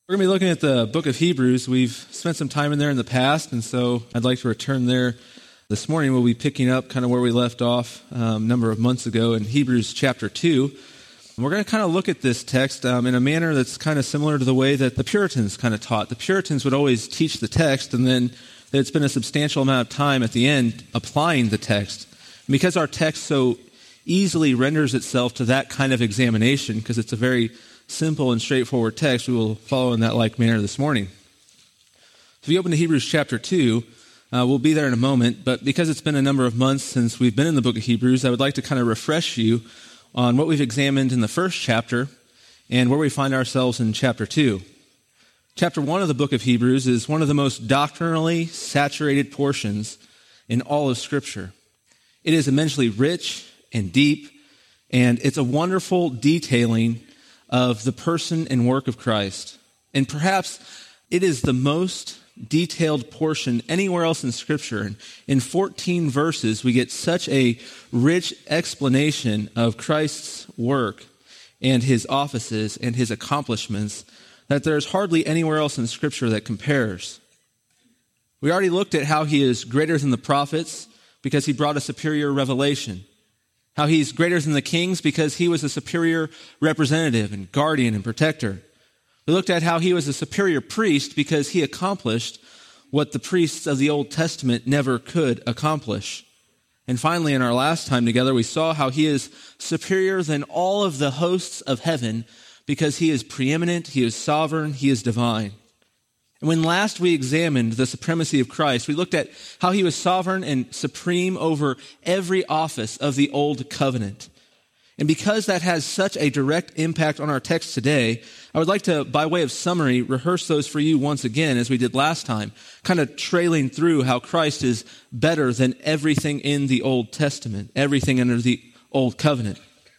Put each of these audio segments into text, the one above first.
We're going to be looking at the book of Hebrews. We've spent some time in there in the past, and so I'd like to return there this morning. We'll be picking up kind of where we left off a number of months ago in Hebrews chapter 2. And we're going to kind of look at this text in a manner that's kind of similar to the way that the Puritans kind of taught. The Puritans would always teach the text, and then they'd spend a substantial amount of time at the end applying the text. And because our text so easily renders itself to that kind of examination, because it's a very simple and straightforward text, we will follow in that like manner this morning. So if you open to Hebrews chapter 2, we'll be there in a moment, but because it's been a number of months since we've been in the book of Hebrews, I would like to kind of refresh you on what we've examined in the first chapter and where we find ourselves in chapter 2. Chapter 1 of the book of Hebrews is one of the most doctrinally saturated portions in all of Scripture. It is immensely rich and deep, and it's a wonderful detailing of the person and work of Christ. And perhaps it is the most detailed portion anywhere else in Scripture. And in 14 verses, we get such a rich explanation of Christ's work and his offices and his accomplishments that there's hardly anywhere else in Scripture that compares. We already looked at how he is greater than the prophets because he brought a superior revelation. How he's greater than the kings because he was a superior representative and guardian and protector. We looked at how he was a superior priest because he accomplished what the priests of the Old Testament never could accomplish. And finally, in our last time together, we saw how he is superior than all of the hosts of heaven because he is preeminent, he is sovereign, he is divine. And when last we examined the supremacy of Christ, we looked at how he was sovereign and supreme over every office of the Old Covenant. And because that has such a direct impact on our text today, I would like to, by way of summary, rehearse those for you once again, as we did last time, kind of trailing through how Christ is better than everything in the Old Testament, everything under the Old Covenant.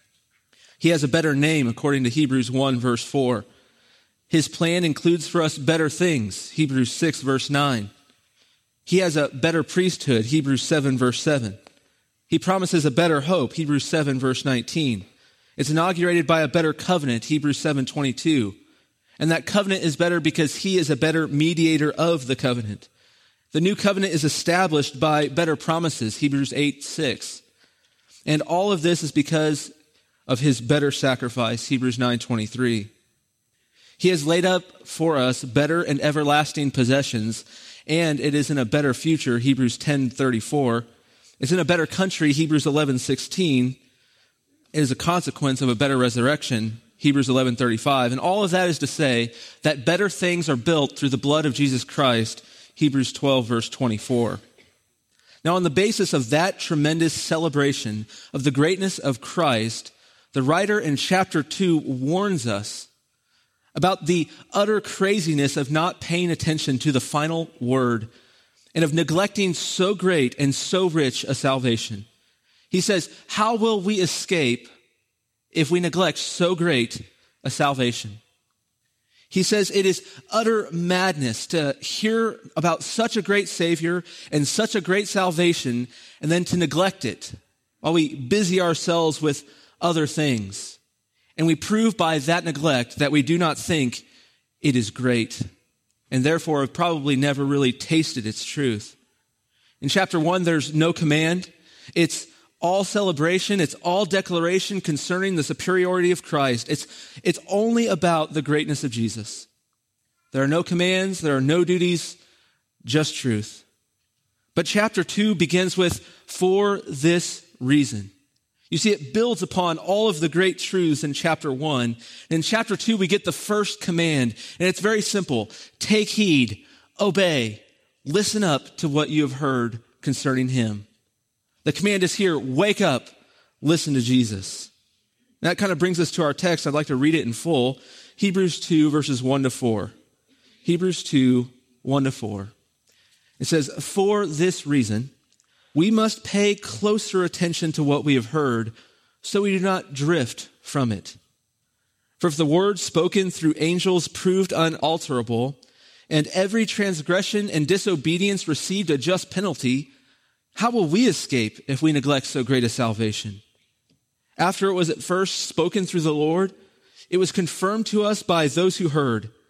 He has a better name, according to Hebrews 1, verse 4. His plan includes for us better things, Hebrews 6, verse 9. He has a better priesthood, Hebrews 7, verse 7. He promises a better hope, Hebrews 7, verse 19. It's inaugurated by a better covenant, Hebrews 7, 22. And that covenant is better because he is a better mediator of the covenant. The new covenant is established by better promises, Hebrews 8, 6. And all of this is because of his better sacrifice, Hebrews 9, 23. He has laid up for us better and everlasting possessions, and it is in a better future, Hebrews 10:34. It's in a better country, Hebrews 11:16. It is a consequence of a better resurrection, Hebrews 11:35. And all of that is to say that better things are built through the blood of Jesus Christ, Hebrews 12, verse 24. Now, on the basis of that tremendous celebration of the greatness of Christ, the writer in chapter 2 warns us about the utter craziness of not paying attention to the final word and of neglecting so great and so rich a salvation. He says, how will we escape if we neglect so great a salvation? He says it is utter madness to hear about such a great Savior and such a great salvation and then to neglect it while we busy ourselves with other things. And we prove by that neglect that we do not think it is great, and therefore have probably never really tasted its truth. In chapter 1, there's no command. It's all celebration. It's all declaration concerning the superiority of Christ. It's only about the greatness of Jesus. There are no commands. There are no duties, just truth. But chapter 2 begins with, for this reason. You see, it builds upon all of the great truths in chapter 1. And in chapter 2, we get the first command, and it's very simple. Take heed, obey, listen up to what you have heard concerning him. The command is here, wake up, listen to Jesus. And that kind of brings us to our text. I'd like to read it in full. Hebrews 2, verses 1 to 4. Hebrews 2, 1 to 4. It says, for this reason, we must pay closer attention to what we have heard so we do not drift from it. For if the word spoken through angels proved unalterable, and every transgression and disobedience received a just penalty, how will we escape if we neglect so great a salvation? After it was at first spoken through the Lord, it was confirmed to us by those who heard.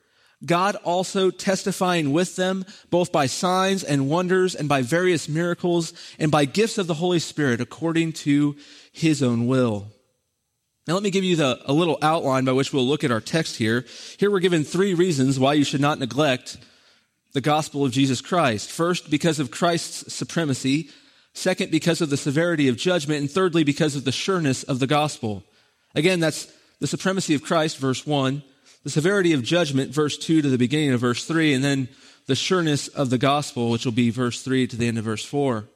God also testifying with them, both by signs and wonders and by various miracles and by gifts of the Holy Spirit according to his own will. Now let me give you a little outline by which we'll look at our text here. Here we're given 3 reasons why you should not neglect the gospel of Jesus Christ. First, because of Christ's supremacy. Second, because of the severity of judgment. And thirdly, because of the sureness of the gospel. Again, that's the supremacy of Christ, verse 1. The severity of judgment, verse 2 to the beginning of verse 3. And then the sureness of the gospel, which will be verse 3 to the end of verse 4.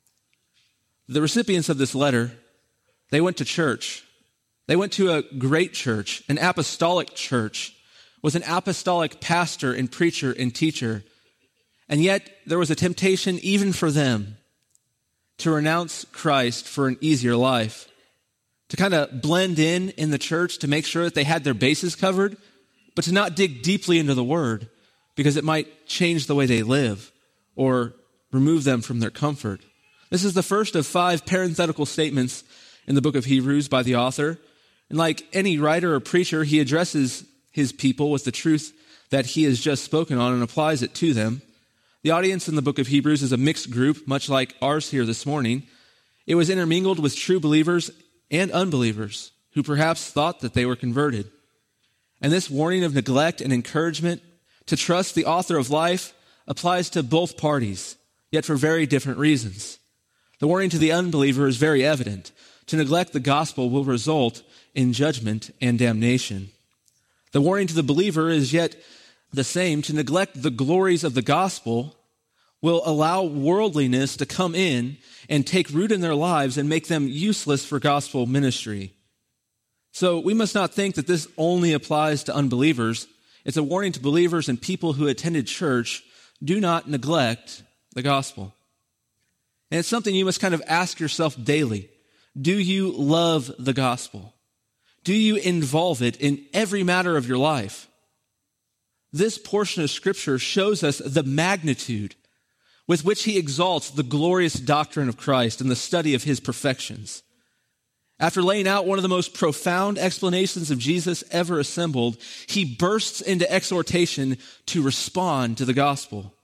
The recipients of this letter, they went to church. They went to a great church, an apostolic church, with an apostolic pastor and preacher and teacher. And yet there was a temptation even for them to renounce Christ for an easier life, to kind of blend in the church to make sure that they had their bases covered, but to not dig deeply into the word because it might change the way they live or remove them from their comfort. This is the first of 5 parenthetical statements in the book of Hebrews by the author. And like any writer or preacher, he addresses his people with the truth that he has just spoken on and applies it to them. The audience in the book of Hebrews is a mixed group, much like ours here this morning. It was intermingled with true believers and unbelievers who perhaps thought that they were converted. And this warning of neglect and encouragement to trust the author of life applies to both parties, yet for very different reasons. The warning to the unbeliever is very evident. To neglect the gospel will result in judgment and damnation. The warning to the believer is yet the same. To neglect the glories of the gospel will allow worldliness to come in and take root in their lives and make them useless for gospel ministry. So we must not think that this only applies to unbelievers. It's a warning to believers and people who attended church. Do not neglect the gospel. And it's something you must kind of ask yourself daily. Do you love the gospel? Do you involve it in every matter of your life? This portion of Scripture shows us the magnitude with which he exalts the glorious doctrine of Christ and the study of his perfections. After laying out one of the most profound explanations of Jesus ever assembled, he bursts into exhortation to respond to the gospel.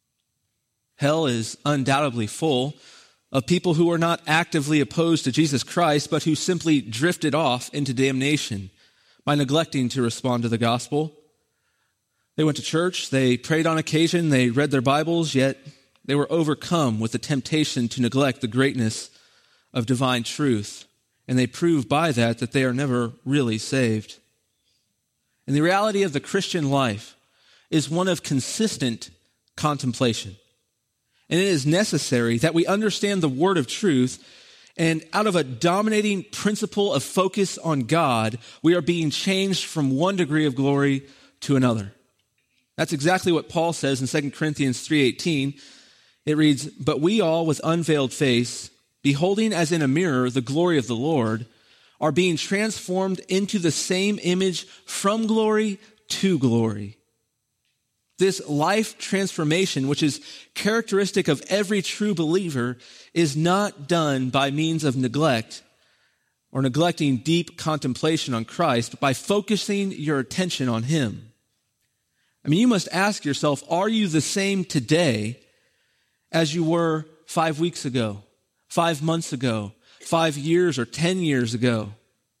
Hell is undoubtedly full of people who are not actively opposed to Jesus Christ, but who simply drifted off into damnation by neglecting to respond to the gospel. They went to church, they prayed on occasion, they read their Bibles, yet they were overcome with the temptation to neglect the greatness of divine truth. And they prove by that they are never really saved. And the reality of the Christian life is one of consistent contemplation. And it is necessary that we understand the word of truth, and out of a dominating principle of focus on God, we are being changed from one degree of glory to another. That's exactly what Paul says in 2 Corinthians 3:18. It reads, "But we all with unveiled face, beholding as in a mirror the glory of the Lord, are being transformed into the same image from glory to glory." This life transformation, which is characteristic of every true believer, is not done by means of neglect or neglecting deep contemplation on Christ, but by focusing your attention on him. I mean, you must ask yourself, are you the same today as you were 5 weeks ago, 5 months ago, 5 years or 10 years ago?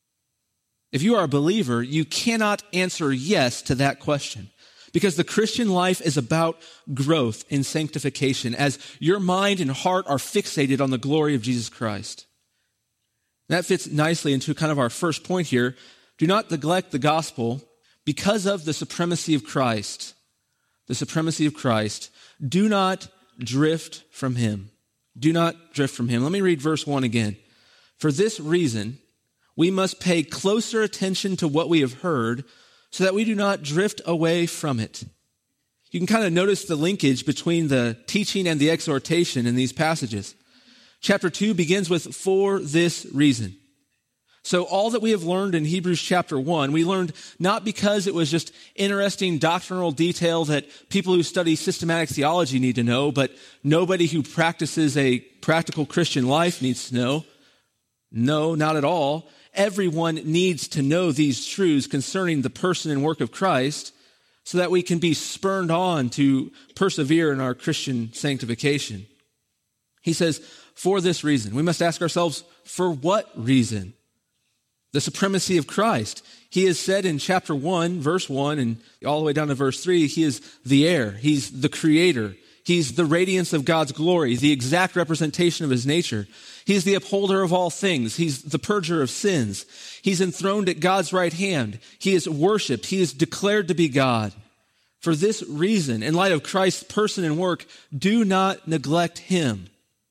If you are a believer, you cannot answer yes to that question. Because the Christian life is about growth in sanctification as your mind and heart are fixated on the glory of Jesus Christ. And that fits nicely into kind of our first point here. Do not neglect the gospel because of the supremacy of Christ. The supremacy of Christ. Do not drift from him. Do not drift from him. Let me read verse 1 again. "For this reason, we must pay closer attention to what we have heard, so that we do not drift away from it." You can kind of notice the linkage between the teaching and the exhortation in these passages. Chapter 2 begins with "for this reason." So all that we have learned in Hebrews chapter 1, we learned not because it was just interesting doctrinal detail that people who study systematic theology need to know, but nobody who practices a practical Christian life needs to know. No, not at all. Everyone needs to know these truths concerning the person and work of Christ so that we can be spurred on to persevere in our Christian sanctification. He says, for this reason. We must ask ourselves, for what reason? The supremacy of Christ. He is said in chapter 1, verse 1, and all the way down to verse 3, he is the heir. He's the creator. He's the radiance of God's glory, the exact representation of his nature. He's the upholder of all things. He's the purger of sins. He's enthroned at God's right hand. He is worshiped. He is declared to be God. For this reason, in light of Christ's person and work, do not neglect him.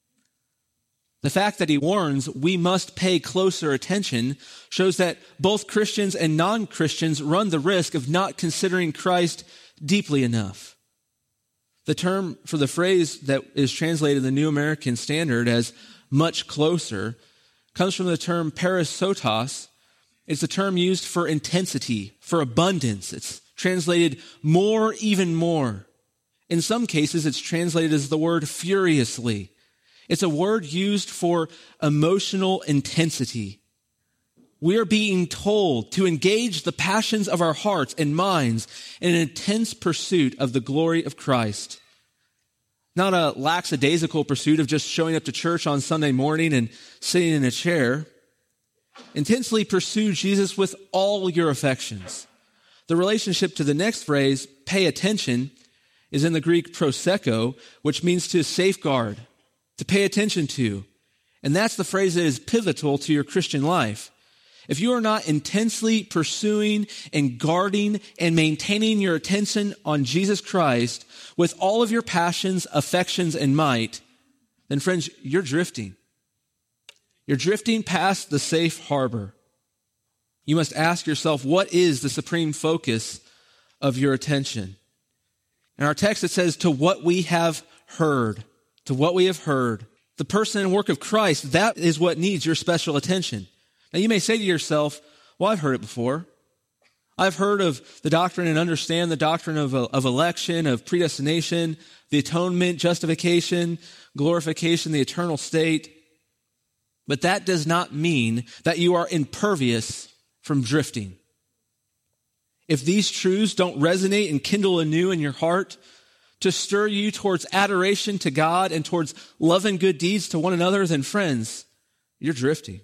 The fact that he warns we must pay closer attention shows that both Christians and non-Christians run the risk of not considering Christ deeply enough. The term for the phrase that is translated in the New American Standard as much closer comes from the term perisotos. It's a term used for intensity, for abundance. It's translated more, even more. In some cases, it's translated as the word furiously. It's a word used for emotional intensity. We are being told to engage the passions of our hearts and minds in an intense pursuit of the glory of Christ. Not a lackadaisical pursuit of just showing up to church on Sunday morning and sitting in a chair. Intensely pursue Jesus with all your affections. The relationship to the next phrase, pay attention, is in the Greek proseko, which means to safeguard, to pay attention to. And that's the phrase that is pivotal to your Christian life. If you are not intensely pursuing and guarding and maintaining your attention on Jesus Christ with all of your passions, affections, and might, then friends, you're drifting. You're drifting past the safe harbor. You must ask yourself, what is the supreme focus of your attention? In our text, it says, to what we have heard. To what we have heard. The person and work of Christ, that is what needs your special attention. Now you may say to yourself, well, I've heard it before. I've heard of the doctrine and understand the doctrine of election, of predestination, the atonement, justification, glorification, the eternal state. But that does not mean that you are impervious from drifting. If these truths don't resonate and kindle anew in your heart to stir you towards adoration to God and towards love and good deeds to one another, then friends, you're drifting.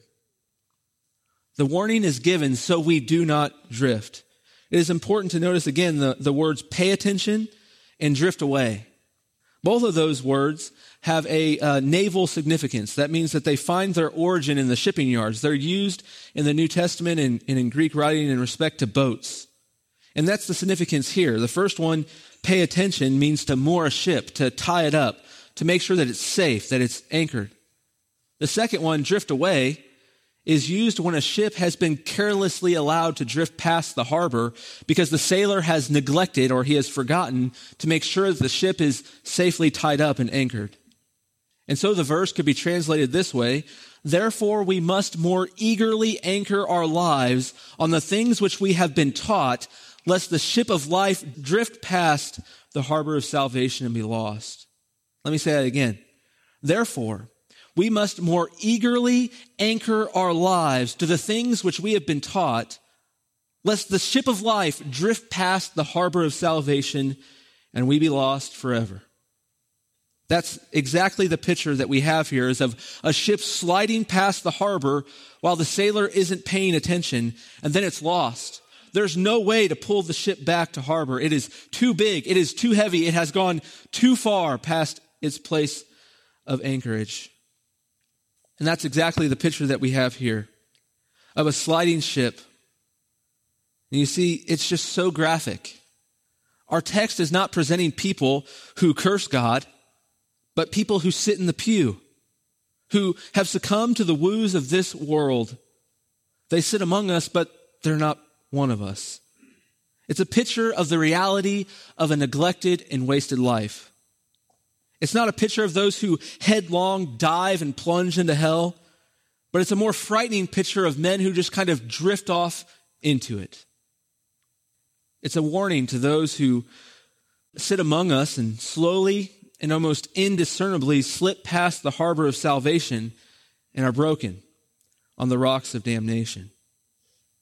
The warning is given so we do not drift. It is important to notice again the words pay attention and drift away. Both of those words have a naval significance. That means that they find their origin in the shipping yards. They're used in the New Testament and in Greek writing in respect to boats. And that's the significance here. The first one, pay attention, means to moor a ship, to tie it up, to make sure that it's safe, that it's anchored. The second one, drift away, is used when a ship has been carelessly allowed to drift past the harbor because the sailor has neglected or he has forgotten to make sure that the ship is safely tied up and anchored. And so the verse could be translated this way: therefore we must more eagerly anchor our lives on the things which we have been taught, lest the ship of life drift past the harbor of salvation and be lost. Let me say that again. Therefore, we must more eagerly anchor our lives to the things which we have been taught, lest the ship of life drift past the harbor of salvation and we be lost forever. That's exactly the picture that we have here, is of a ship sliding past the harbor while the sailor isn't paying attention, and then it's lost. There's no way to pull the ship back to harbor. It is too big. It is too heavy. It has gone too far past its place of anchorage. And that's exactly the picture that we have here of a sliding ship. And you see, it's just so graphic. Our text is not presenting people who curse God, but people who sit in the pew, who have succumbed to the woos of this world. They sit among us, but they're not one of us. It's a picture of the reality of a neglected and wasted life. It's not a picture of those who headlong dive and plunge into hell, but it's a more frightening picture of men who just kind of drift off into it. It's a warning to those who sit among us and slowly and almost indiscernibly slip past the harbor of salvation and are broken on the rocks of damnation.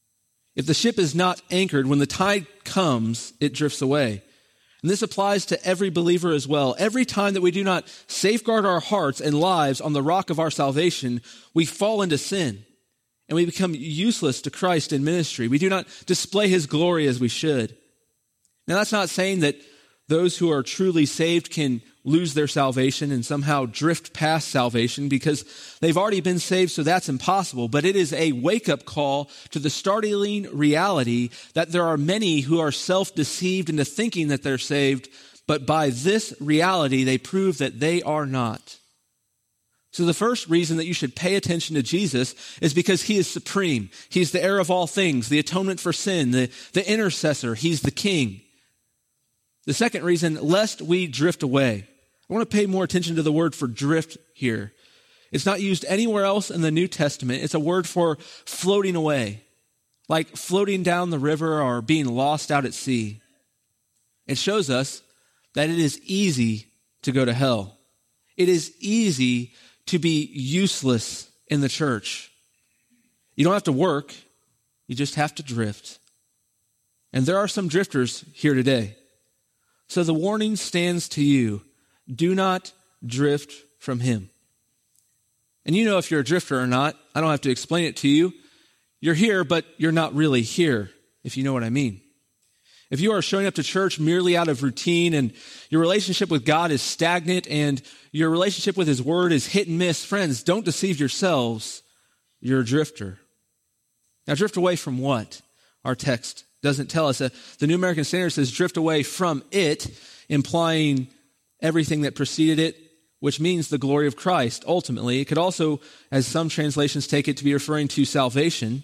If the ship is not anchored, when the tide comes, it drifts away. And this applies to every believer as well. Every time that we do not safeguard our hearts and lives on the rock of our salvation, we fall into sin and we become useless to Christ in ministry. We do not display his glory as we should. Now, that's not saying that those who are truly saved can lose their salvation and somehow drift past salvation, because they've already been saved, so that's impossible. But it is a wake-up call to the startling reality that there are many who are self-deceived into thinking that they're saved, but by this reality, they prove that they are not. So the first reason that you should pay attention to Jesus is because he is supreme. He's the heir of all things, the atonement for sin, the intercessor. He's the king. The second reason, lest we drift away. I want to pay more attention to the word for drift here. It's not used anywhere else in the New Testament. It's a word for floating away, like floating down the river or being lost out at sea. It shows us that it is easy to go to hell. It is easy to be useless in the church. You don't have to work. You just have to drift. And there are some drifters here today. So the warning stands to you. Do not drift from him. And you know if you're a drifter or not. I don't have to explain it to you. You're here, but you're not really here, if you know what I mean. If you are showing up to church merely out of routine and your relationship with God is stagnant and your relationship with his word is hit and miss, friends, don't deceive yourselves. You're a drifter. Now, drift away from what? Our text doesn't tell us. The New American Standard says drift away from it, implying everything that preceded it, which means the glory of Christ, ultimately. It could also, as some translations take it, to be referring to salvation.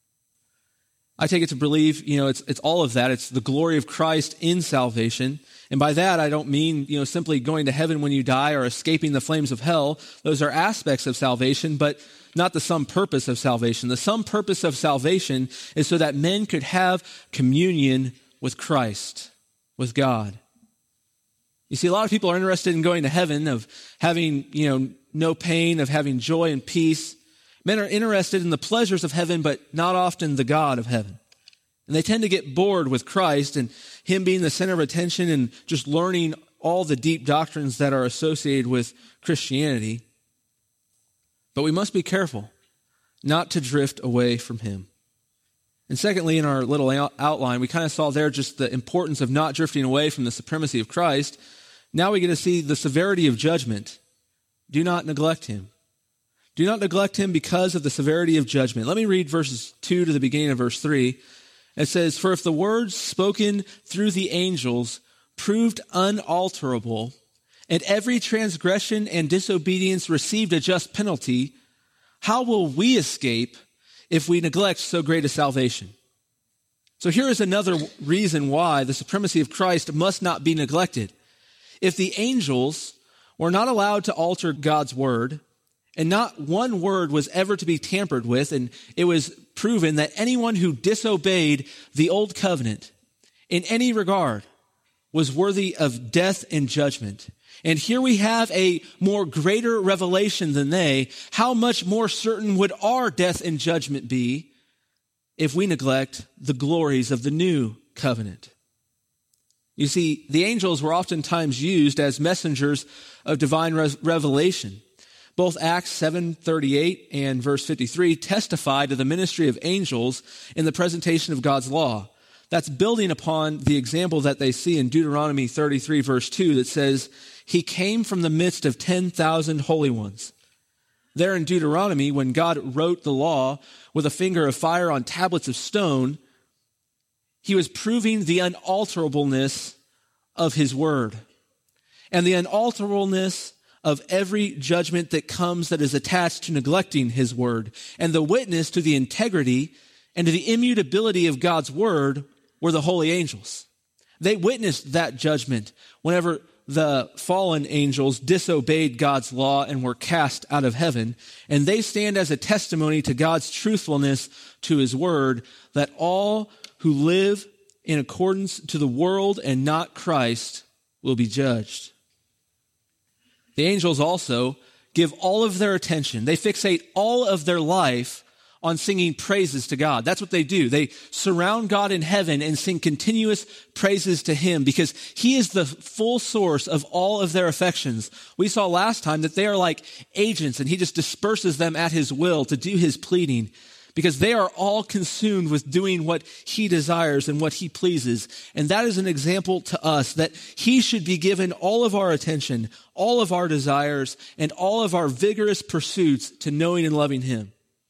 I take it to believe, it's all of that. It's the glory of Christ in salvation. And by that, I don't mean, simply going to heaven when you die or escaping the flames of hell. Those are aspects of salvation, but not the sum purpose of salvation. The sum purpose of salvation is so that men could have communion with Christ, with God. You see, a lot of people are interested in going to heaven, of having, no pain, of having joy and peace. Men are interested in the pleasures of heaven, but not often the God of heaven. And they tend to get bored with Christ and him being the center of attention and just learning all the deep doctrines that are associated with Christianity. But we must be careful not to drift away from him. And secondly, in our little outline, we kind of saw there just the importance of not drifting away from the supremacy of Christ. Now we get to see the severity of judgment. Do not neglect him. Do not neglect him because of the severity of judgment. Let me read verses 2 to the beginning of verse 3. It says, "For if the words spoken through the angels proved unalterable, and every transgression and disobedience received a just penalty, how will we escape if we neglect so great a salvation?" So here is another reason why the supremacy of Christ must not be neglected. If the angels were not allowed to alter God's word, and not one word was ever to be tampered with, and it was proven that anyone who disobeyed the old covenant in any regard was worthy of death and judgment. And here we have a more greater revelation than they. How much more certain would our death and judgment be if we neglect the glories of the new covenant? You see, the angels were oftentimes used as messengers of divine revelation. Both Acts 7:38 and verse 53 testify to the ministry of angels in the presentation of God's law. That's building upon the example that they see in Deuteronomy 33 verse 2 that says, "He came from the midst of 10,000 holy ones." There in Deuteronomy, when God wrote the law with a finger of fire on tablets of stone, he was proving the unalterableness of his word and the unalterableness of every judgment that comes that is attached to neglecting his word. And the witness to the integrity and to the immutability of God's word were the holy angels. They witnessed that judgment whenever the fallen angels disobeyed God's law and were cast out of heaven. And they stand as a testimony to God's truthfulness to his word, that all who live in accordance to the world and not Christ will be judged. The angels also give all of their attention. They fixate all of their life on singing praises to God. That's what they do. They surround God in heaven and sing continuous praises to him because he is the full source of all of their affections. We saw last time that they are like agents and he just disperses them at his will to do his pleading because they are all consumed with doing what he desires and what he pleases. And that is an example to us that he should be given all of our attention, all of our desires, and all of our vigorous pursuits to knowing and loving him.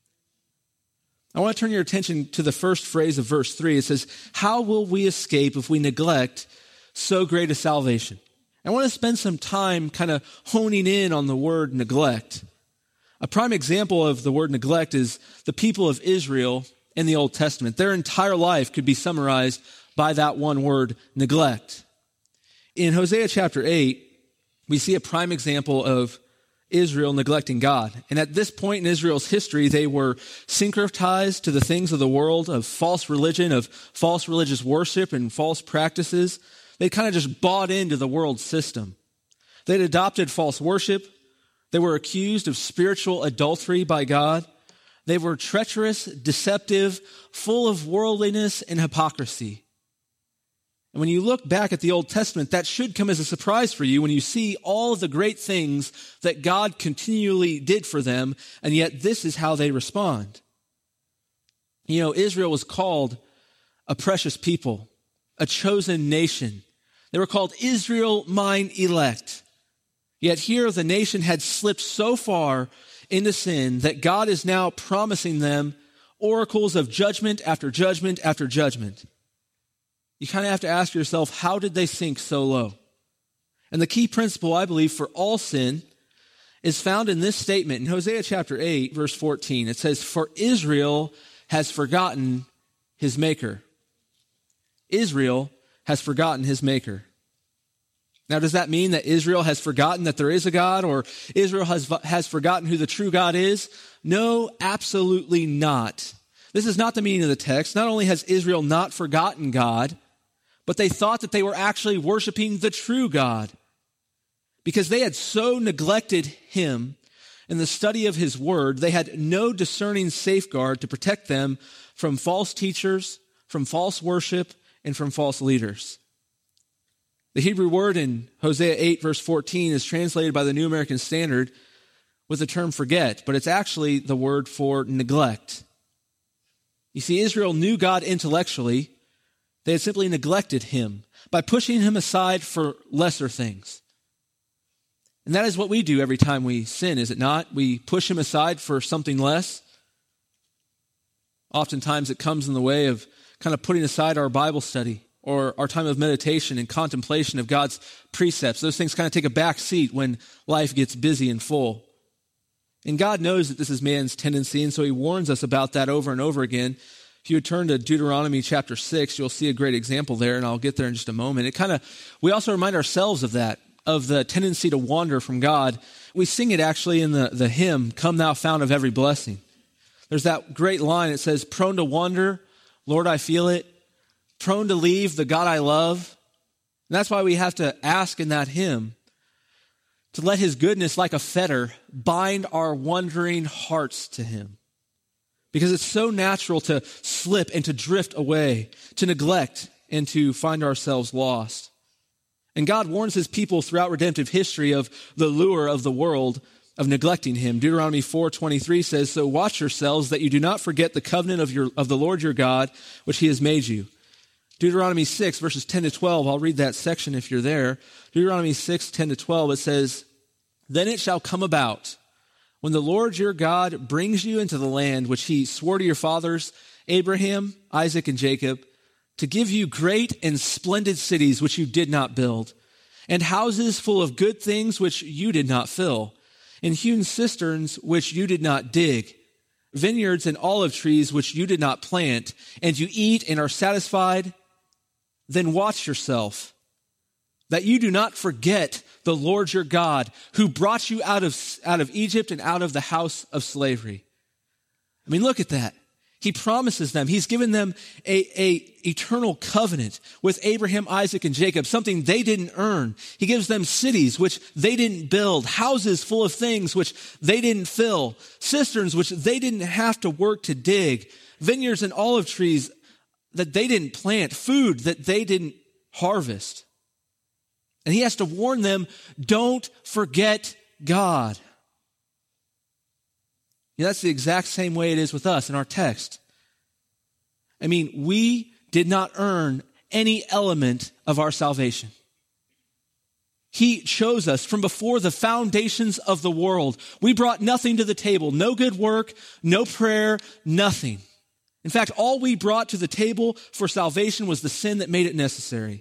I want to turn your attention to the first phrase of verse 3. It says, how will we escape if we neglect so great a salvation? I want to spend some time kind of honing in on the word neglect. A prime example of the word neglect is the people of Israel in the Old Testament. Their entire life could be summarized by that one word, neglect. In Hosea chapter 8, we see a prime example of Israel neglecting God. And at this point in Israel's history, they were syncretized to the things of the world, of false religion, of false religious worship and false practices. They kind of just bought into the world system. They'd adopted false worship. They were accused of spiritual adultery by God. They were treacherous, deceptive, full of worldliness and hypocrisy. And when you look back at the Old Testament, that should come as a surprise for you when you see all of the great things that God continually did for them, and yet this is how they respond. You know, Israel was called a precious people, a chosen nation. They were called Israel, mine elect. Yet here the nation had slipped so far into sin that God is now promising them oracles of judgment after judgment after judgment. You kind of have to ask yourself, how did they sink so low? And the key principle, I believe, for all sin is found in this statement in Hosea chapter 8, verse 14. It says, for Israel has forgotten his maker. Israel has forgotten his maker. Now, does that mean that Israel has forgotten that there is a God, or Israel has forgotten who the true God is? No, absolutely not. This is not the meaning of the text. Not only has Israel not forgotten God, but they thought that they were actually worshiping the true God because they had so neglected him in the study of his word. They had no discerning safeguard to protect them from false teachers, from false worship, and from false leaders. The Hebrew word in Hosea 8, verse 14 is translated by the New American Standard with the term forget, but it's actually the word for neglect. You see, Israel knew God intellectually. They had simply neglected him by pushing him aside for lesser things. And that is what we do every time we sin, is it not? We push him aside for something less. Oftentimes it comes in the way of kind of putting aside our Bible study or our time of meditation and contemplation of God's precepts. Those things kind of take a back seat when life gets busy and full. And God knows that this is man's tendency, and so he warns us about that over and over again. If you would turn to Deuteronomy chapter 6, you'll see a great example there, and I'll get there in just a moment. We also remind ourselves of that, of the tendency to wander from God. We sing it actually in the hymn, Come Thou Fount of Every Blessing. There's that great line, it says, prone to wander, Lord, I feel it, prone to leave the God I love. And that's why we have to ask in that hymn to let his goodness, like a fetter, bind our wandering hearts to him. Because it's so natural to slip and to drift away, to neglect and to find ourselves lost. And God warns his people throughout redemptive history of the lure of the world of neglecting him. Deuteronomy 4:23 says, so watch yourselves that you do not forget the covenant of the Lord your God, which he has made you. Deuteronomy 6, verses 10 to 12, I'll read that section if you're there. Deuteronomy 6, 10 to 12, it says, then it shall come about, when the Lord your God brings you into the land which he swore to your fathers, Abraham, Isaac, and Jacob, to give you great and splendid cities which you did not build, and houses full of good things which you did not fill, and hewn cisterns which you did not dig, vineyards and olive trees which you did not plant, and you eat and are satisfied, then watch yourself, that you do not forget the Lord your God, who brought you out of Egypt and out of the house of slavery. I mean, look at that. He promises them. He's given them a eternal covenant with Abraham, Isaac, and Jacob, something they didn't earn. He gives them cities which they didn't build, houses full of things which they didn't fill, cisterns which they didn't have to work to dig, vineyards and olive trees that they didn't plant, food that they didn't harvest. And he has to warn them, don't forget God. That's the exact same way it is with us in our text. I mean, we did not earn any element of our salvation. He chose us from before the foundations of the world. We brought nothing to the table, no good work, no prayer, nothing. In fact, all we brought to the table for salvation was the sin that made it necessary.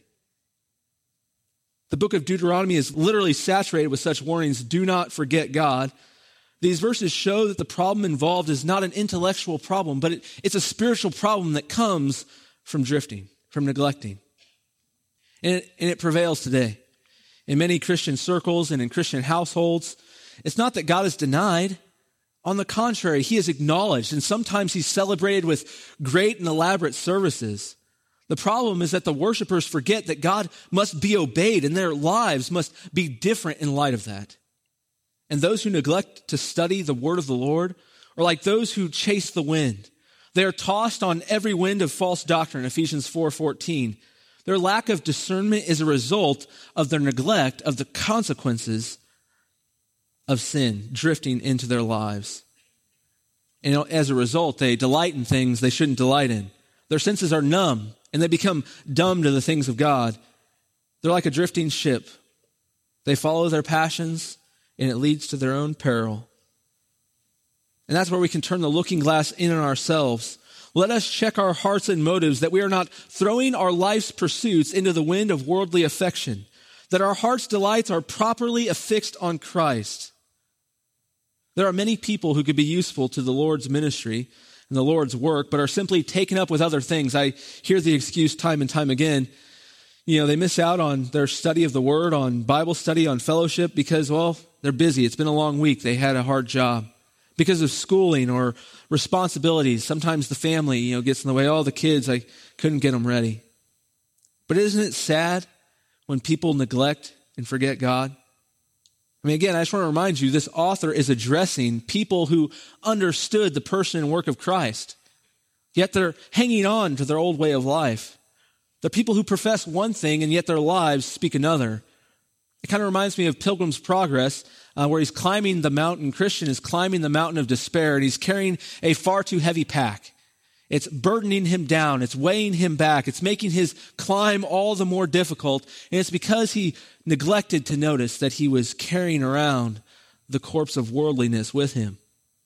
The book of Deuteronomy is literally saturated with such warnings, do not forget God. These verses show that the problem involved is not an intellectual problem, but it's a spiritual problem that comes from drifting, from neglecting. And it prevails today. In many Christian circles and in Christian households, it's not that God is denied. On the contrary, he is acknowledged, and sometimes he's celebrated with great and elaborate services. The problem is that the worshipers forget that God must be obeyed, and their lives must be different in light of that. And those who neglect to study the word of the Lord are like those who chase the wind. They are tossed on every wind of false doctrine, Ephesians 4:14. Their lack of discernment is a result of their neglect of the consequences of sin drifting into their lives. And as a result, they delight in things they shouldn't delight in. Their senses are numb, and they become dumb to the things of God. They're like a drifting ship. They follow their passions, and it leads to their own peril. And that's where we can turn the looking glass in on ourselves. Let us check our hearts and motives that we are not throwing our life's pursuits into the wind of worldly affection, that our heart's delights are properly affixed on Christ. There are many people who could be useful to the Lord's ministry and the Lord's work, but are simply taken up with other things. I hear the excuse time and time again. They miss out on their study of the Word, on Bible study, on fellowship because, they're busy. It's been a long week. They had a hard job. Because of schooling or responsibilities, sometimes the family, gets in the way. The kids, I couldn't get them ready. But isn't it sad when people neglect and forget God? Again, I just want to remind you, this author is addressing people who understood the person and work of Christ, yet they're hanging on to their old way of life. They're people who profess one thing, and yet their lives speak another. It kind of reminds me of Pilgrim's Progress, where he's climbing the mountain. Christian is climbing the mountain of despair, and he's carrying a far too heavy pack. It's burdening him down. It's weighing him back. It's making his climb all the more difficult. And it's because he neglected to notice that he was carrying around the corpse of worldliness with him.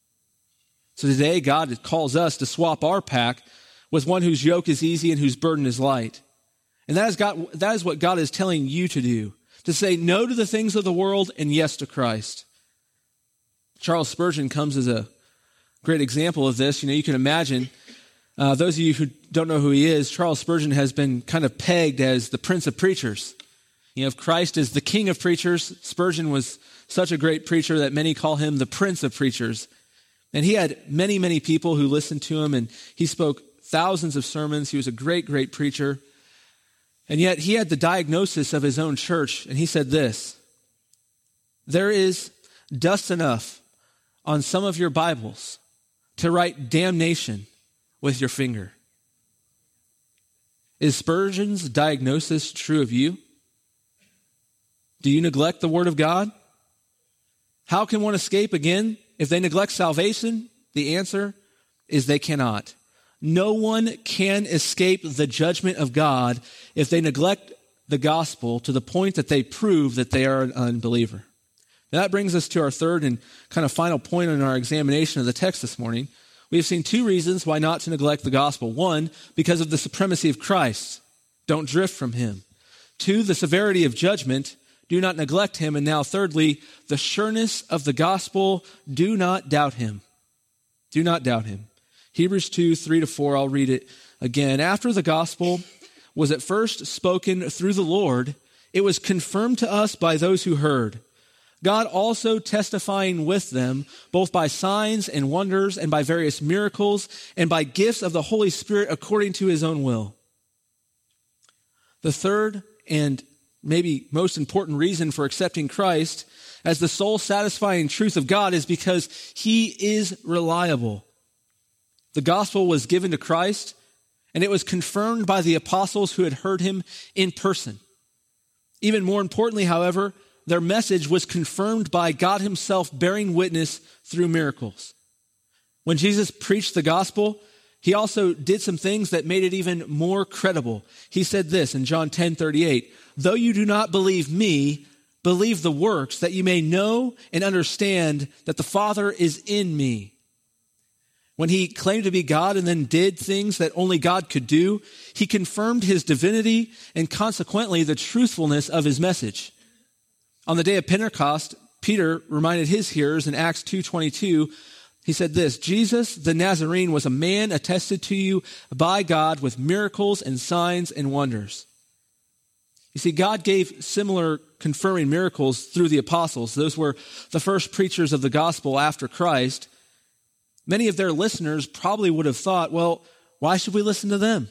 So today, God calls us to swap our pack with one whose yoke is easy and whose burden is light. And that is what God is telling you to do, to say no to the things of the world and yes to Christ. Charles Spurgeon comes as a great example of this. You can imagine, those of you who don't know who he is, Charles Spurgeon has been kind of pegged as the Prince of Preachers. If Christ is the King of Preachers, Spurgeon was such a great preacher that many call him the Prince of Preachers. And he had many, many people who listened to him, and he spoke thousands of sermons. He was a great, great preacher. And yet he had the diagnosis of his own church, and he said this: there is dust enough on some of your Bibles to write damnation with your finger. Is Spurgeon's diagnosis true of you? Do you neglect the Word of God? How can one escape again if they neglect salvation? The answer is they cannot. No one can escape the judgment of God if they neglect the gospel to the point that they prove that they are an unbeliever. Now that brings us to our third and kind of final point in our examination of the text this morning. We have seen two reasons why not to neglect the gospel. One, because of the supremacy of Christ. Don't drift from him. Two, the severity of judgment. Do not neglect him. And now thirdly, the sureness of the gospel. Do not doubt him. Do not doubt him. Hebrews 2, 3-4, I'll read it again. After the gospel was at first spoken through the Lord, it was confirmed to us by those who heard. God also testifying with them, both by signs and wonders and by various miracles and by gifts of the Holy Spirit according to his own will. The third and maybe most important reason for accepting Christ as the soul-satisfying truth of God is because he is reliable. The gospel was given to Christ, and it was confirmed by the apostles who had heard him in person. Even more importantly, however, their message was confirmed by God himself bearing witness through miracles. When Jesus preached the gospel, he also did some things that made it even more credible. He said this in John 10:38, "Though you do not believe me, believe the works, that you may know and understand that the Father is in me." When he claimed to be God and then did things that only God could do, he confirmed his divinity and consequently the truthfulness of his message. On the day of Pentecost, Peter reminded his hearers in Acts 2:22, he said this, "Jesus the Nazarene was a man attested to you by God with miracles and signs and wonders." You see, God gave similar confirming miracles through the apostles. Those were the first preachers of the gospel after Christ. Many of their listeners probably would have thought, well, why should we listen to them?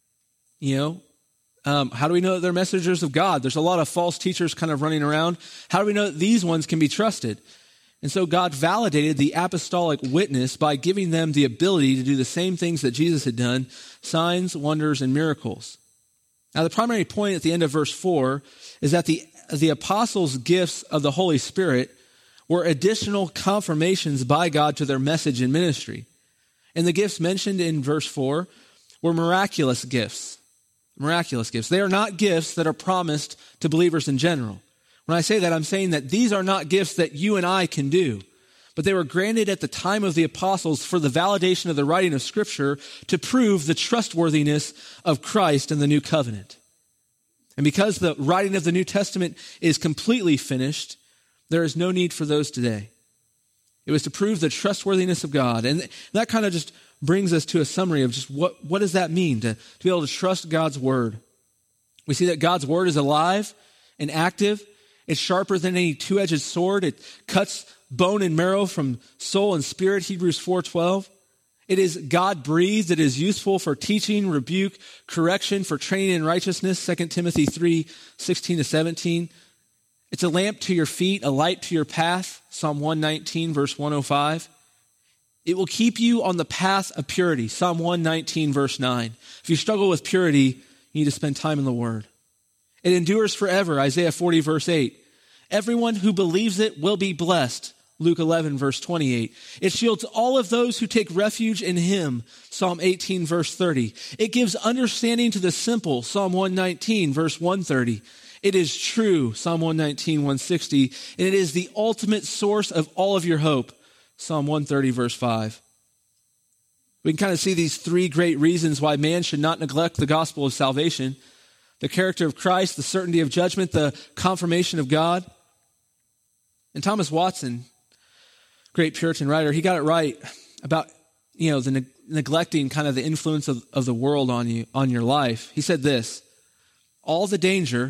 How do we know that they're messengers of God? There's a lot of false teachers kind of running around. How do we know that these ones can be trusted? And so God validated the apostolic witness by giving them the ability to do the same things that Jesus had done, signs, wonders, and miracles. Now, the primary point at the end of verse 4 is that the apostles' gifts of the Holy Spirit were additional confirmations by God to their message and ministry. And the gifts mentioned in verse 4 were miraculous gifts. Miraculous gifts. They are not gifts that are promised to believers in general. When I say that, I'm saying that these are not gifts that you and I can do, but they were granted at the time of the apostles for the validation of the writing of Scripture to prove the trustworthiness of Christ in the new covenant. And because the writing of the New Testament is completely finished, there is no need for those today. It was to prove the trustworthiness of God. And that kind of just brings us to a summary of just what does that mean to be able to trust God's word. We see that God's word is alive and active. It's sharper than any two-edged sword. It cuts bone and marrow from soul and spirit, Hebrews 4:12. It is God-breathed. It is useful for teaching, rebuke, correction, for training in righteousness, 2 Timothy 3:16-17. It's a lamp to your feet, a light to your path, Psalm 119, verse 105. It will keep you on the path of purity, Psalm 119, verse 9. If you struggle with purity, you need to spend time in the Word. It endures forever, Isaiah 40, verse 8. Everyone who believes it will be blessed, Luke 11, verse 28. It shields all of those who take refuge in him, Psalm 18, verse 30. It gives understanding to the simple, Psalm 119, verse 130. It is true, Psalm 119, 160, and it is the ultimate source of all of your hope, Psalm 130, verse 5. We can kind of see these three great reasons why man should not neglect the gospel of salvation: the character of Christ, the certainty of judgment, the confirmation of God. And Thomas Watson, great Puritan writer, he got it right about, the neglecting kind of the influence of the world on you, on your life. He said this, all the danger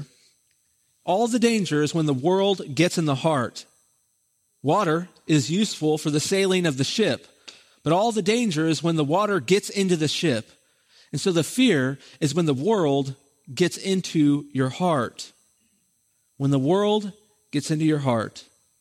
is when the world gets in the heart. Water is useful for the sailing of the ship, but all the danger is when the water gets into the ship. And so the fear is when the world gets into your heart. When the world gets into your heart.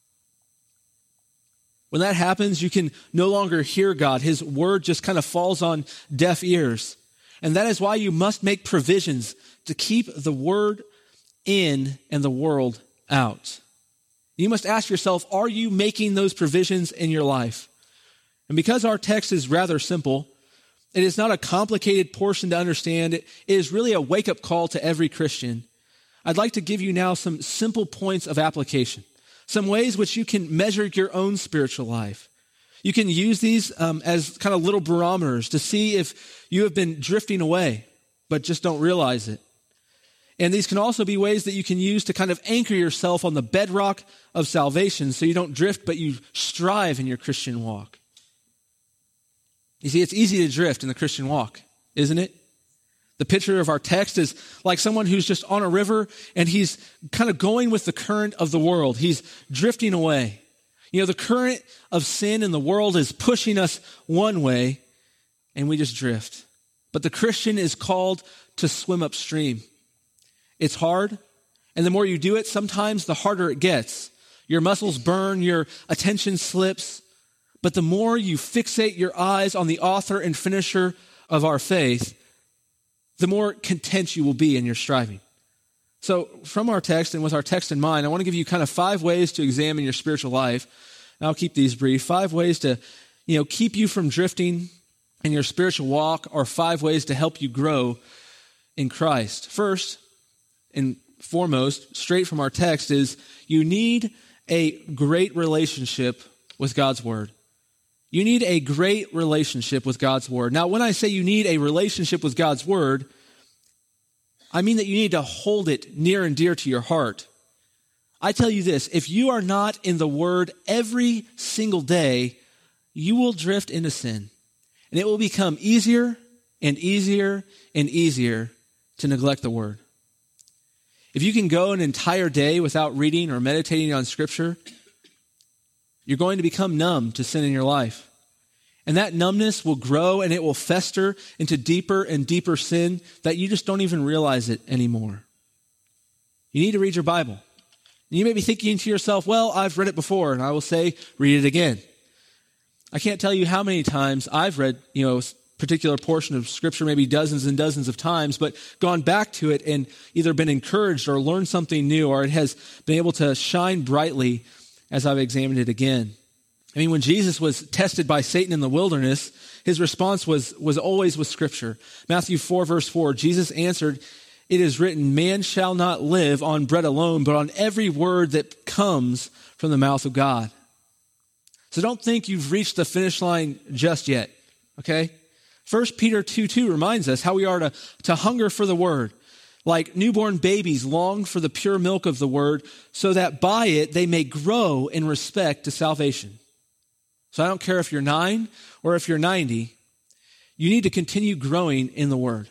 When that happens, you can no longer hear God. His word just kind of falls on deaf ears. And that is why you must make provisions to keep the word in and the world out. You must ask yourself, are you making those provisions in your life? And because our text is rather simple, it is not a complicated portion to understand. It is really a wake-up call to every Christian. I'd like to give you now some simple points of application, some ways which you can measure your own spiritual life. You can use these as kind of little barometers to see if you have been drifting away, but just don't realize it. And these can also be ways that you can use to kind of anchor yourself on the bedrock of salvation so you don't drift, but you strive in your Christian walk. You see, it's easy to drift in the Christian walk, isn't it? The picture of our text is like someone who's just on a river and he's kind of going with the current of the world. He's drifting away. You know, the current of sin in the world is pushing us one way and we just drift. But the Christian is called to swim upstream. It's hard, and the more you do it, sometimes the harder it gets. Your muscles burn, your attention slips, but the more you fixate your eyes on the author and finisher of our faith, the more content you will be in your striving. So from our text and with our text in mind, I want to give you kind of 5 ways to examine your spiritual life. And I'll keep these brief. 5 ways to, keep you from drifting in your spiritual walk, or 5 ways to help you grow in Christ. First and foremost, straight from our text, is you need a great relationship with God's Word. You need a great relationship with God's Word. Now, when I say you need a relationship with God's Word, I mean that you need to hold it near and dear to your heart. I tell you this, if you are not in the Word every single day, you will drift into sin. And it will become easier and easier and easier to neglect the Word. If you can go an entire day without reading or meditating on Scripture, you're going to become numb to sin in your life. And that numbness will grow and it will fester into deeper and deeper sin that you just don't even realize it anymore. You need to read your Bible. And you may be thinking to yourself, well, I've read it before, and I will say, read it again. I can't tell you how many times I've read, a particular portion of Scripture, maybe dozens and dozens of times, but gone back to it and either been encouraged or learned something new, or it has been able to shine brightly as I've examined it again. I mean, when Jesus was tested by Satan in the wilderness, his response was always with Scripture. Matthew 4, verse 4, Jesus answered, "It is written, man shall not live on bread alone, but on every word that comes from the mouth of God." So don't think you've reached the finish line just yet, okay? 1 Peter 2:2 reminds us how we are to hunger for the Word. Like newborn babies long for the pure milk of the Word, so that by it they may grow in respect to salvation. So I don't care if you're 9 or if you're 90, you need to continue growing in the Word.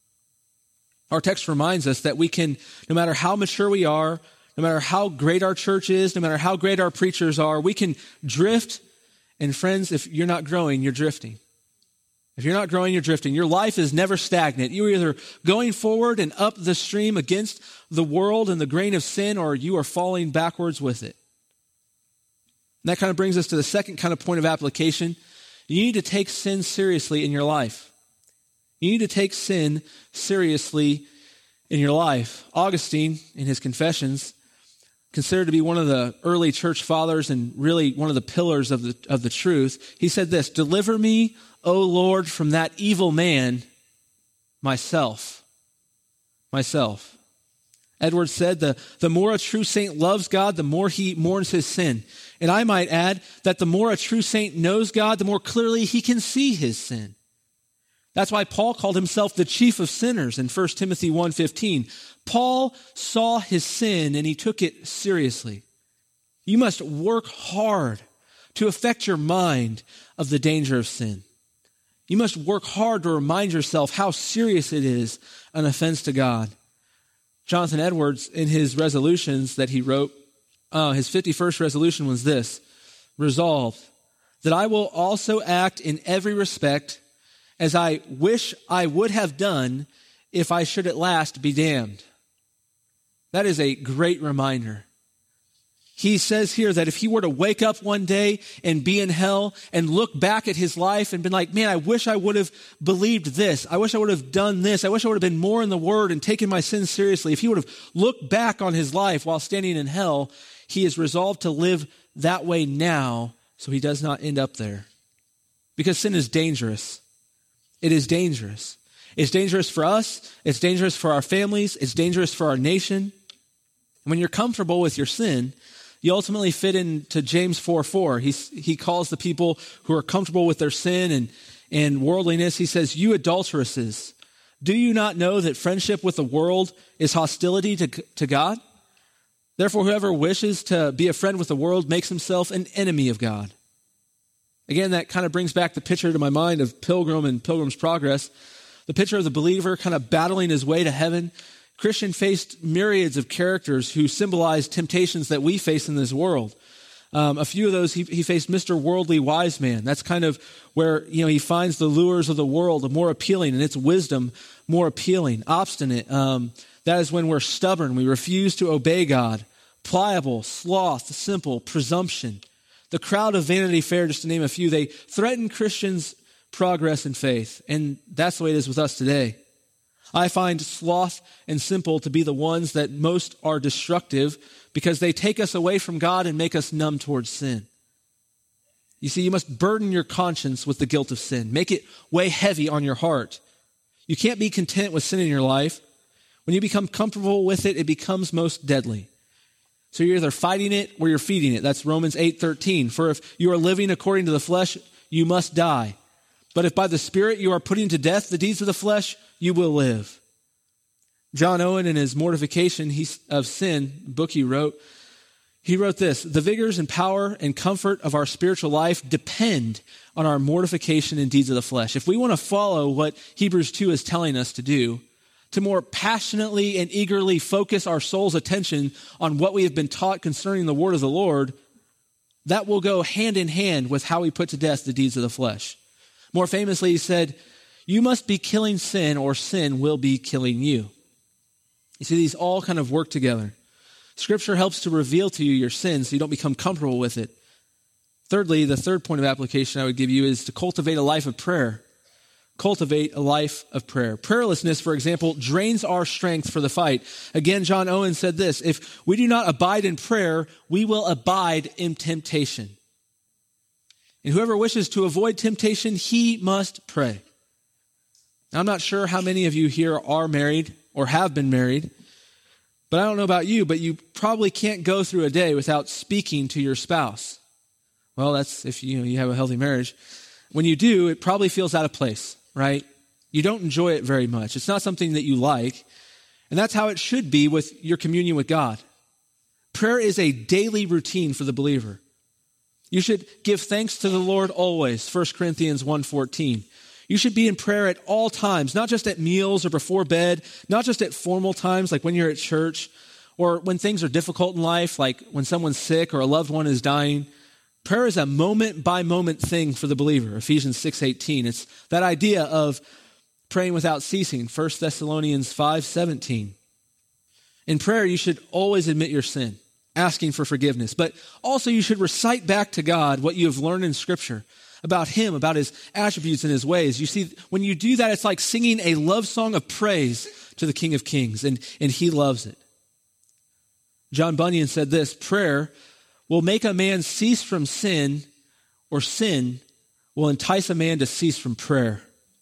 Our text reminds us that we can, no matter how mature we are, no matter how great our church is, no matter how great our preachers are, we can drift. And friends, if you're not growing, you're drifting. If you're not growing, you're drifting. Your life is never stagnant. You're either going forward and up the stream against the world and the grain of sin, or you are falling backwards with it. And that kind of brings us to the second kind of point of application. You need to take sin seriously in your life. You need to take sin seriously in your life. Augustine, in his Confessions, considered to be one of the early church fathers and really one of the pillars of the truth, he said this, "Deliver me, O Lord, from that evil man, myself." Myself. Edwards said, the more a true saint loves God, the more he mourns his sin. And I might add that the more a true saint knows God, the more clearly he can see his sin. That's why Paul called himself the chief of sinners in 1 Timothy 1:15. Paul saw his sin and he took it seriously. You must work hard to affect your mind of the danger of sin. You must work hard to remind yourself how serious it is an offense to God. Jonathan Edwards, in his resolutions that he wrote, his 51st resolution was this: resolve that I will also act in every respect as I wish I would have done if I should at last be damned. That is a great reminder. He says here that if he were to wake up one day and be in hell and look back at his life and been like, man, I wish I would have believed this. I wish I would have done this. I wish I would have been more in the Word and taken my sins seriously. If he would have looked back on his life while standing in hell, he is resolved to live that way now so he does not end up there. Because sin is dangerous. It is dangerous. It's dangerous for us. It's dangerous for our families. It's dangerous for our nation. And when you're comfortable with your sin, you ultimately fit into James 4:4. He calls the people who are comfortable with their sin and worldliness, he says, "You adulteresses, do you not know that friendship with the world is hostility to God? Therefore, whoever wishes to be a friend with the world makes himself an enemy of God." Again, that kind of brings back the picture to my mind of Pilgrim and Pilgrim's Progress. The picture of the believer kind of battling his way to heaven. Christian faced myriads of characters who symbolized temptations that we face in this world. A few of those, he faced Mr. Worldly Wise Man. That's kind of where, he finds the lures of the world more appealing and its wisdom more appealing. Obstinate, that is when we're stubborn. We refuse to obey God. Pliable, sloth, simple, presumption. The crowd of Vanity Fair, just to name a few, they threaten Christians' progress in faith. And that's the way it is with us today. I find sloth and simple to be the ones that most are destructive because they take us away from God and make us numb towards sin. You see, you must burden your conscience with the guilt of sin. Make it weigh heavy on your heart. You can't be content with sin in your life. When you become comfortable with it, it becomes most deadly. So you're either fighting it or you're feeding it. That's Romans 8:13. For if you are living according to the flesh, you must die. But if by the Spirit you are putting to death the deeds of the flesh, you will live. John Owen, in his Mortification of Sin book he wrote this: the vigors and power and comfort of our spiritual life depend on our mortification and deeds of the flesh. If we want to follow what Hebrews 2 is telling us to do, to more passionately and eagerly focus our soul's attention on what we have been taught concerning the word of the Lord, that will go hand in hand with how we put to death the deeds of the flesh. More famously, he said, you must be killing sin or sin will be killing you. You see, these all kind of work together. Scripture helps to reveal to you your sins so you don't become comfortable with it. Thirdly, the third point of application I would give you is to cultivate a life of prayer. Cultivate a life of prayer. Prayerlessness, for example, drains our strength for the fight. Again, John Owen said this: if we do not abide in prayer, we will abide in temptation. And whoever wishes to avoid temptation, he must pray. Now, I'm not sure how many of you here are married or have been married, but I don't know about you, but you probably can't go through a day without speaking to your spouse. Well, that's if you have a healthy marriage. When you do, it probably feels out of place, right? You don't enjoy it very much. It's not something that you like. And that's how it should be with your communion with God. Prayer is a daily routine for the believer. You should give thanks to the Lord always, 1 Corinthians 1:14. You should be in prayer at all times, not just at meals or before bed, not just at formal times like when you're at church or when things are difficult in life, like when someone's sick or a loved one is dying. Prayer is a moment-by-moment thing for the believer, Ephesians 6:18. It's that idea of praying without ceasing, 1 Thessalonians 5:17. In prayer, you should always admit your sin, asking for forgiveness, but also you should recite back to God what you have learned in Scripture about Him, about His attributes and His ways. You see, when you do that, it's like singing a love song of praise to the King of Kings, and He loves it. John Bunyan said this: prayer will make a man cease from sin, or sin will entice a man to cease from prayer.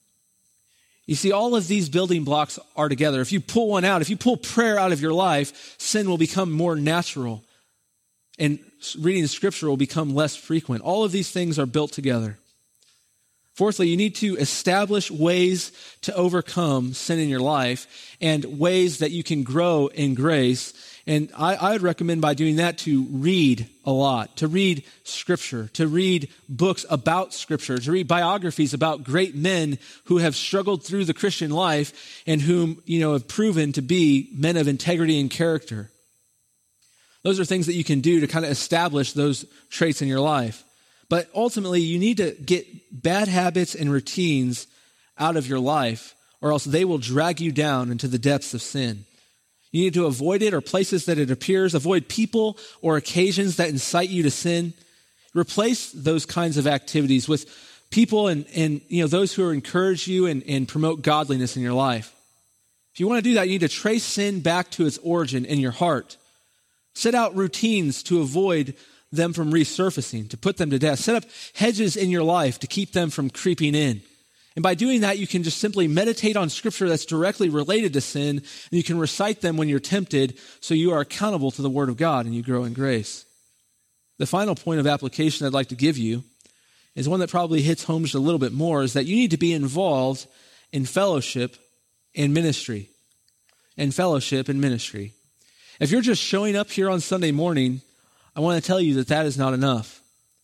You see, all of these building blocks are together. If you pull one out, if you pull prayer out of your life, sin will become more natural, and reading the Scripture will become less frequent. All of these things are built together. Fourthly, you need to establish ways to overcome sin in your life and ways that you can grow in grace. And I would recommend by doing that to read a lot, to read Scripture, to read books about Scripture, to read biographies about great men who have struggled through the Christian life and whom, have proven to be men of integrity and character. Those are things that you can do to kind of establish those traits in your life. But ultimately, you need to get bad habits and routines out of your life, or else they will drag you down into the depths of sin. You need to avoid it or places that it appears. Avoid people or occasions that incite you to sin. Replace those kinds of activities with people and those who encourage you and promote godliness in your life. If you want to do that, you need to trace sin back to its origin in your heart. Set out routines to avoid them from resurfacing, to put them to death. Set up hedges in your life to keep them from creeping in. And by doing that, you can just simply meditate on Scripture that's directly related to sin, and you can recite them when you're tempted, so you are accountable to the Word of God and you grow in grace. The final point of application I'd like to give you is one that probably hits home just a little bit more, is that you need to be involved in fellowship and ministry. In fellowship and ministry. If you're just showing up here on Sunday morning, I want to tell you that is not enough.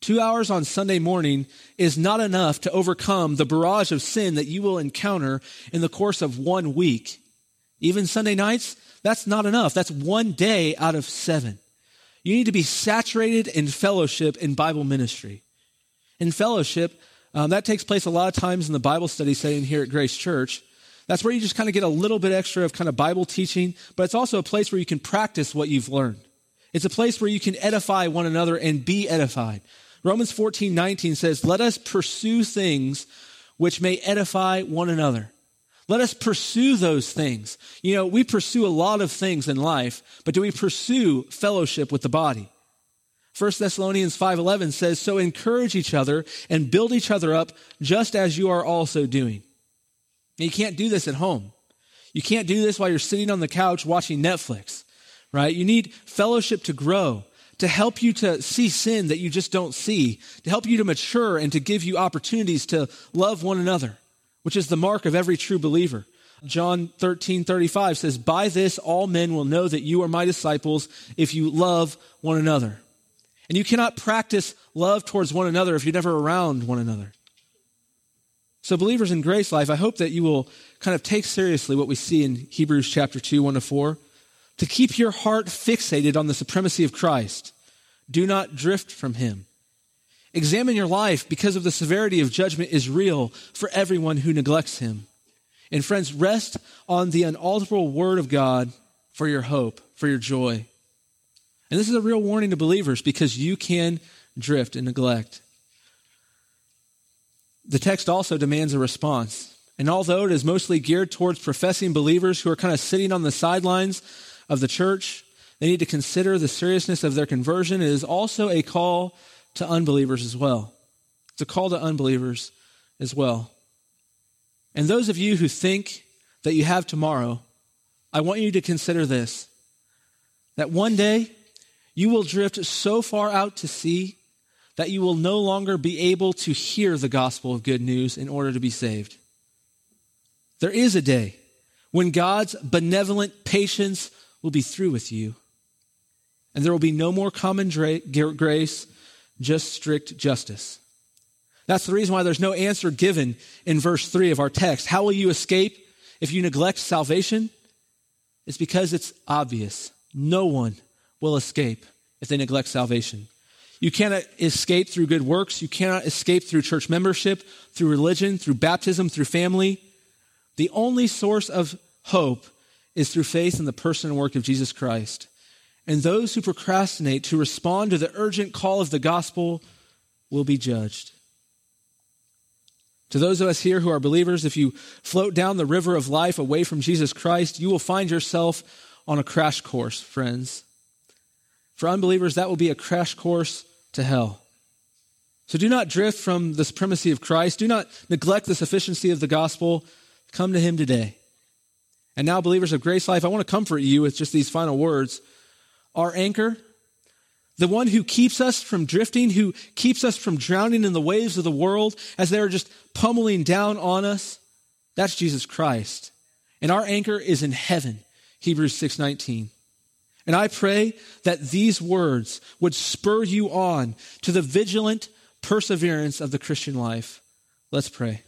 2 hours on Sunday morning is not enough to overcome the barrage of sin that you will encounter in the course of 1 week. Even Sunday nights, that's not enough. That's 1 day out of 7. You need to be saturated in fellowship in Bible ministry. In fellowship, that takes place a lot of times in the Bible study setting here at Grace Church. That's where you just kind of get a little bit extra of kind of Bible teaching, but it's also a place where you can practice what you've learned. It's a place where you can edify one another and be edified. Romans 14:19 says, let us pursue things which may edify one another. Let us pursue those things. You know, we pursue a lot of things in life, but do we pursue fellowship with the body? 1 Thessalonians 5:11 says, so encourage each other and build each other up just as you are also doing. And you can't do this at home. You can't do this while you're sitting on the couch watching Netflix, right? You need fellowship to grow, to help you to see sin that you just don't see, to help you to mature and to give you opportunities to love one another, which is the mark of every true believer. John 13:35 says, by this all men will know that you are my disciples if you love one another. And you cannot practice love towards one another if you're never around one another. So believers in Grace Life, I hope that you will kind of take seriously what we see in Hebrews chapter 2, 1-4, to keep your heart fixated on the supremacy of Christ. Do not drift from him. Examine your life because of the severity of judgment is real for everyone who neglects him. And friends, rest on the unalterable word of God for your hope, for your joy. And this is a real warning to believers because you can drift and neglect. The text also demands a response. And although it is mostly geared towards professing believers who are kind of sitting on the sidelines of the church, they need to consider the seriousness of their conversion. It is also a call to unbelievers as well. It's a call to unbelievers as well. And those of you who think that you have tomorrow, I want you to consider this, that one day you will drift so far out to sea that you will no longer be able to hear the gospel of good news in order to be saved. There is a day when God's benevolent patience will be through with you, and there will be no more common grace, just strict justice. That's the reason why there's no answer given in verse 3 of our text. How will you escape if you neglect salvation? It's because it's obvious. No one will escape if they neglect salvation. You cannot escape through good works. You cannot escape through church membership, through religion, through baptism, through family. The only source of hope is through faith in the person and work of Jesus Christ. And those who procrastinate to respond to the urgent call of the gospel will be judged. To those of us here who are believers, if you float down the river of life away from Jesus Christ, you will find yourself on a crash course, friends. For unbelievers, that will be a crash course to hell. So do not drift from the supremacy of Christ. Do not neglect the sufficiency of the gospel. Come to him today. And now, believers of Grace Life, I want to comfort you with just these final words. Our anchor, the one who keeps us from drifting, who keeps us from drowning in the waves of the world as they are just pummeling down on us, that's Jesus Christ. And our anchor is in heaven, Hebrews 6:19. And I pray that these words would spur you on to the vigilant perseverance of the Christian life. Let's pray.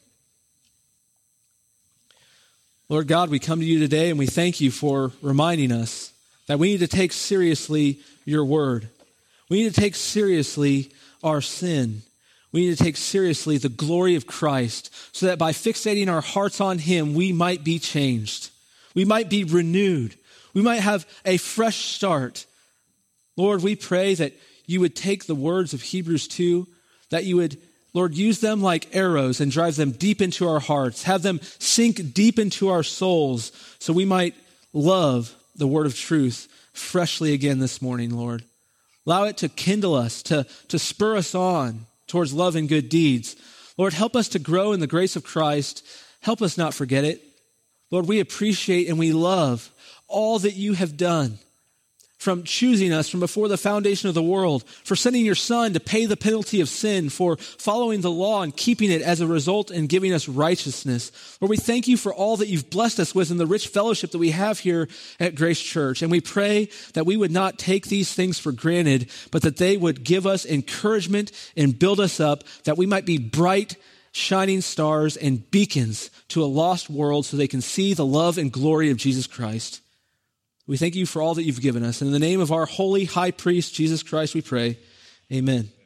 Lord God, we come to you today and we thank you for reminding us that we need to take seriously your word. We need to take seriously our sin. We need to take seriously the glory of Christ so that by fixating our hearts on him, we might be changed. We might be renewed. We might have a fresh start. Lord, we pray that you would take the words of Hebrews 2, that you would, Lord, use them like arrows and drive them deep into our hearts, have them sink deep into our souls so we might love the word of truth freshly again this morning, Lord. Allow it to kindle us, to spur us on towards love and good deeds. Lord, help us to grow in the grace of Christ. Help us not forget it. Lord, we appreciate and we love all that you have done from choosing us from before the foundation of the world, for sending your Son to pay the penalty of sin, for following the law and keeping it as a result and giving us righteousness. Lord, we thank you for all that you've blessed us with and the rich fellowship that we have here at Grace Church. And we pray that we would not take these things for granted, but that they would give us encouragement and build us up, that we might be bright, shining stars and beacons to a lost world so they can see the love and glory of Jesus Christ. We thank you for all that you've given us. And in the name of our holy high priest, Jesus Christ, we pray. Amen.